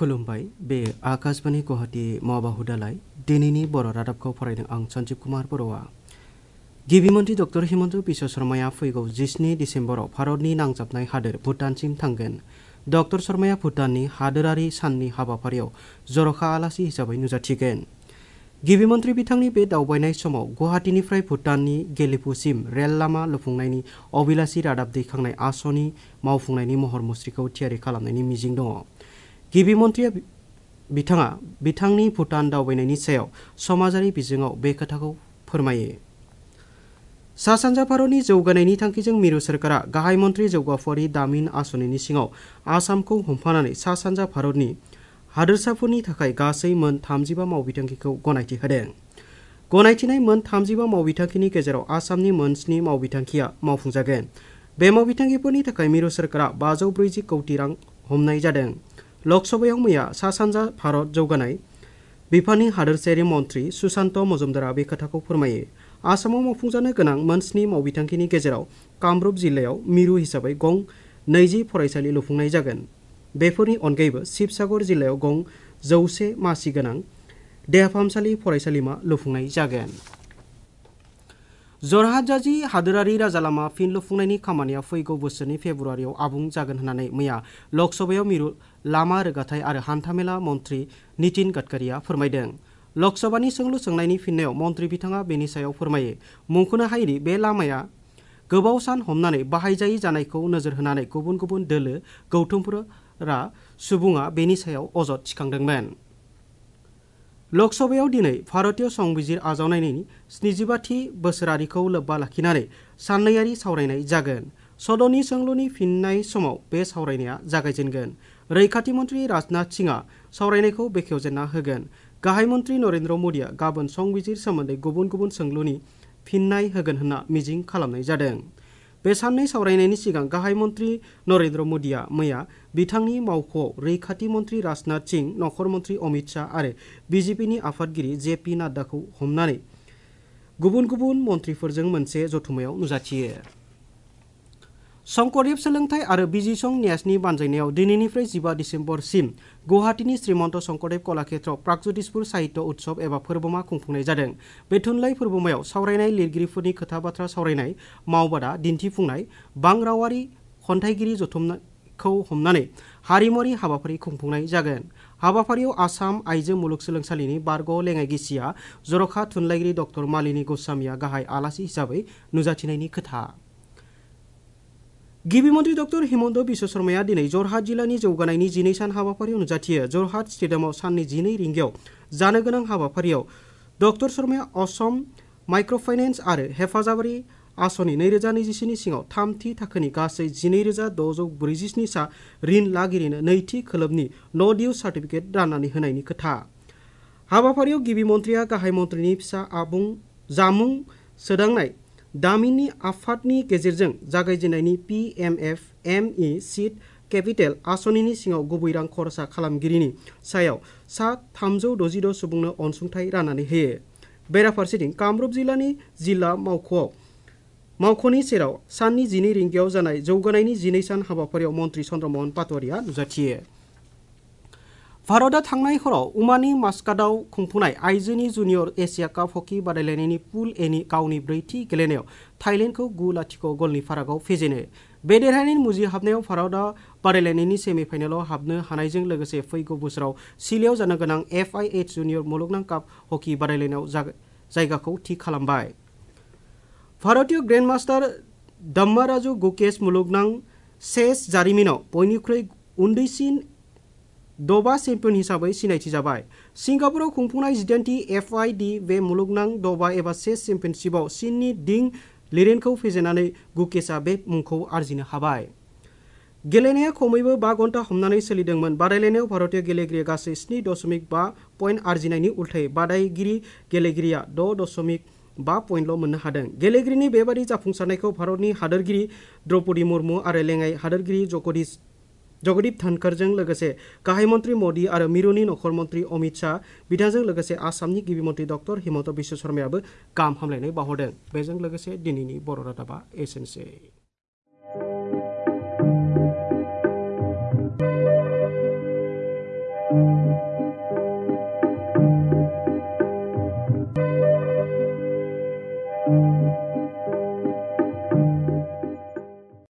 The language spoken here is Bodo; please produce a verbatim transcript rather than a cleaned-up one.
खुलुमबाय बे आकाशबाणी गुवाहाटी मावबाहु दालाय दिनैनि बर' रादाबखौ फरायदों आं सन्जीब कुमार बर'आ। गिबि मन्थ्रि डक्टर हिमन्त बिश्व शर्माया फैगौ जिस्नि डिसेम्बराव भारतनि नांजाबनाय हादोर भुटानसिम थांगोन। डक्टर शर्माया भुटाननि हादोरारि साननि हाबाफारियाव जर'खा आलासि हिसाबै नुजाथिगोन। गिबि मन्थ्रि बिथांनि बे दावबायनाय समाव गुवाहाटीनिफ्राय भुटाननि गेलेफुसिम रेल लामा लुफुंनायनि अबिलासि रादाब दैखांनाय आसनि मावफुंनायनि महर मुस्रिखौ थियारि खालामनायनि मिजिं दङ। गिबि मन्थ्रिया बिथाङा बिथांनि भुटान दावबायनायनि सायाव समाजारि बिजोङाव बे खोथाखौ फोरमायो। सा सानजा भारतनि जौगानायनि थांखिजों मिरु सोरखारा गाहाय मन्थ्रि जौगाफुआरि दामिन आसनिनि सिङाव आसामखौ हमफानानै सा सानजा भारतनि हादोरसाफोरनि थाखाय गासै मोन थामजिबा मावबिथांखिखौ गनायथि होदों। गनायथिनाय मोन थामजिबा मावबिथांखिनि गेजेराव आसामनि मोन स्नि मावबिथांखिया मावफुंजागोन। बे मावबिथांखिफोरनि थाखाय मिरु सोरखारा बाजौ ब्रैजि कौटि रां हमनाय जादों। लकसभायाव मैया सा सानजा भारत जौगानाय बिफाननि हादोरसायारि मन्थ्रि सुशान्त मजुमदारा बे खोथाखौ फोरमायो। आसामाव मावफुंजानो गोनां मोन स्नि मावबिथांखिनि गेजेराव कामरुप जिल्लायाव मिरु हिसाबै गं नैजि फरायसालि लुफुंनाय जागोन। बेफोरनि अनगायैबो शिबसागर जिल्लायाव गं जौसे मासि गोनां देहा फाहामसालि फरायसालिमा लुफुंनाय जागोन। जरहाट जाजि हादोरारि राजालामा फिन लुफुंनायनि खामानिया फैगौ बोसोरनि फेब्रुवारियाव आबुं जागोन होननानै मैया लकसभायाव मिरु लामा रोगाथाइ आरो हान्थामेला मन्थ्रि नितिन गडकारिया फोरमायदों। लकसभानि सोंलु सोंनायनि फिननायाव मन्थ्रि बिथाङा बेनि सायाव फोरमायो। मुंख'नो हायोदि बे लामाया गोबाव सान हमनानै बाहायजायै जानायखौ नोजोर होनानै गुबुन गुबुन दोलो गौथुमफोरा सुबुङा बेनि सायाव अजद थिखांदोंमोन। लकसभायाव दिनै भारतीय संबिजिर आजावनायनि स्निजिबाथि बोसोरारिखौ लोब्बा लाखिनानै साननैयारि सावरायनाय जागोन। सदननि सोंलुनि फिननाय समाव बे सावरायनाया जागायजेनगोन। रैखाथि मन्थ्रि राजनाथ सिंहआ सावरायनायखौ बेखेवजेनना होगोन। गाहाय मन्थ्रि नरेन्द्र मदिया गाबोन संबिजिर सोमोन्दै गुबुन गुबुन सोंलुनि फिननाय होगोन होनना मिजिं खालामनाय जादों। बे साननै सावरायनायनि सिगां गाहाय मन्थ्रि नरेन्द्र मदिया मैया बिथांनि मावख'आव रैखाथि मन्थ्रि राजनाथ सिंह, नखर मन्थ्रि अमित शाह आरो बिजेपिनि आफादगिरि जे पि नाड्डाखौ हमनानै गुबुन गुबुन मन्थ्रिफोरजों मोनसे जथुम्मायाव नुजाथियो। शंकरदेब सोलोंथाइ आरो बिजिरसं न्यासनि बानजायनायाव दिनैनिफ्राय जिबा डिसेम्बरसिम गुवाहाटीनि श्रीमन्त शंकरदेब कलाक्षेत्रआव प्रागज्यतिषपुर साहित्य उत्सव एबा फोरबोमा खुंफुंनाय जादों। बे थुनलाइ फोरबोमायाव सावरायनाय लिरगिरिफोरनि खोथा बाथ्रा सावरायनाय, मावबादा, दिन्थिफुंनाय, बां रावारि खन्थाइगिरि जथुमखौ हमनानै हारिमुआरि हाबाफारि खुंफुंनाय जागोन। हाबाफारियाव आसाम आइजो मुलुगसोलोंसालिनि बारग' लेङाइ-गिसिया जर'खा थुनलाइगिरि डक्टर मालिनी गौस्वामीया गाहाय आलासि हिसाबै नुजाथिनायनि खोथा। गिबि मन्थ्रि डक्टर हिमन्त बिश्व शर्माया दिनै जरहाट जिल्लानि जौगानायनि जिनै सान हाबाफारियाव नुजाथियो। जरहाट स्टेडियामाव साननि जिनै रिंगायाव जानो गोनां हाबाफारियाव डक्टर शर्माया असम माइक्र'फाइनेन्स आरो हेफाजाबारि आसनि नैरोजा नैजिसेनि सिङाव थामथि थाखोनि गासै जिनै रोजा द'जौ ब्रैजिस्नि सा ऋण लागिरिनो नैथि खोलोबनि न' डिउ सार्टिफिकेट राननानै होनायनि खोथा। हाबाफारियाव गिबि मन्थ्रिया गाहाय मन्थ्रिनि फिसा आबुं जामुं सोदांनाय दामिननि आफादनि गेजेरजों जागायजेन्नायनि P M F M E seed capital आसनिनि सिङाव गुबै रां खरसा खालामगिरिनि सायाव सा थामजौ द'जिद' सुबुंनो अनसुंथाइ राननानै होयो। बेराफारसेथिं कामरुप जिल्लानि जिल्ला मावख'आव मावख'नि सेराव साननि जिनै रिंगायाव जानाय जौगानायनि जिनै सान हाबाफारियाव मन्थ्रि चन्द्रम'हन पाटवारिया नुजाथियो। भारतआ थांनाय हराव उमानि मास्काटआव खुंफुंनाय आइजोनि जुनियर एसिया काप हकी बादायलायनायनि पुल एनि गावनि ब्रैथि गेलेनायाव थाइलेन्डखौ गु लाथिख' गलनि फारागआव फेजेनो। बे देरहानायनि मुजिहाबनायाव भारतआ बादायलायनायनि सेमि फाइनालाव हाबनो हानायजों लोगोसे फैगौ बोसोराव चिलीआव जानो गोनां एफ आइ एच जुनियर मुलुगनां काप हकी बादायलायनायाव जायगाखौ थि खालामबाय। भारतीय ग्रेन्डमास्टार डम्माराजु गुकेश मुलुगनां चेस जारिमिनाव बयनिख्रुइ उन्दैसिन दबा चेम्पियन हिसाबै सिनायथि जाबाय। सिंगापुराव खुंफुंनाय जिदाइनथि एफ आइ डि बे मुलुगनां दबा एबा चेस चेम्पियनशिपआव चीननि दिं लिरेनखौ फेजेननानै गुकेशआ बे मुंखौ आरजिनो हाबाय। गेलेनाया खमैबो बा घन्टा हमनानै सोलिदोंमोन। बादायलायनायाव भारतीय गेलेगिरिया गासै स्नि दशमिक बा पइन्ट आरजिनायनि उल्थायै बादायगिरि गेलेगिरिया द' दशमिक बा पइन्टल' मोननो हादों। गेलेगिरिनि बेबादि जाफुंसारनायखौ भारतनि हादोरगिरि द्रौपदी मुर्मु आरो लेङाइ हादोरगिरि जगदीप धनखड़जों लोगोसे गाहाय मन्थ्रि मदि आरो मिरुनि नखर मन्थ्रि अमित शाह बिथांजों लोगोसे आसामनि गिबि मन्थ्रि डक्टर हिमन्त बिश्व शर्मायाबो गाहाम हामलायनाय बावहरदों। बेजों लोगोसे दिनैनि बर' रादाबा एसेनोसै।